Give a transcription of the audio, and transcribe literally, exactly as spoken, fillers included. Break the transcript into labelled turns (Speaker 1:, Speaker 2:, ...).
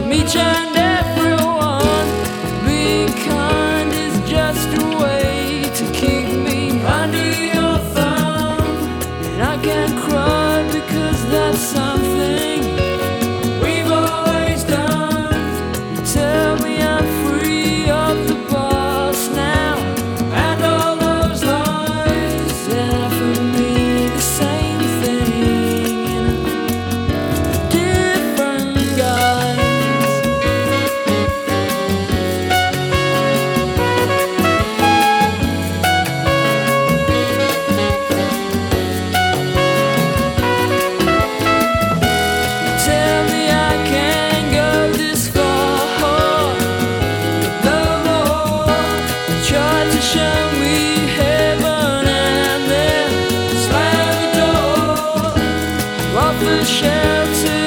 Speaker 1: each and everyone. Being kind is just a way to keep me under your thumb. And I can't cry because that's something we've always done. You tell me I'm free of the boss now, and all those lies that offer me the same thing in a different guise. Tell me I can't go this far. The Lord tried to show me heaven and then slam the door. Offer shelter